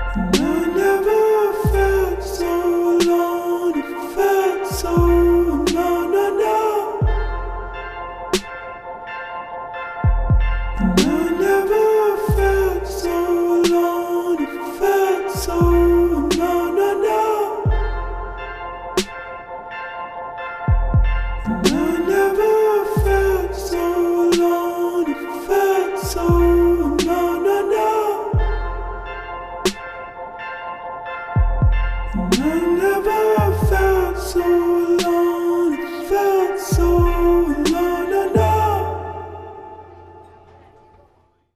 And I never felt so alone. It felt so alone, I know. And I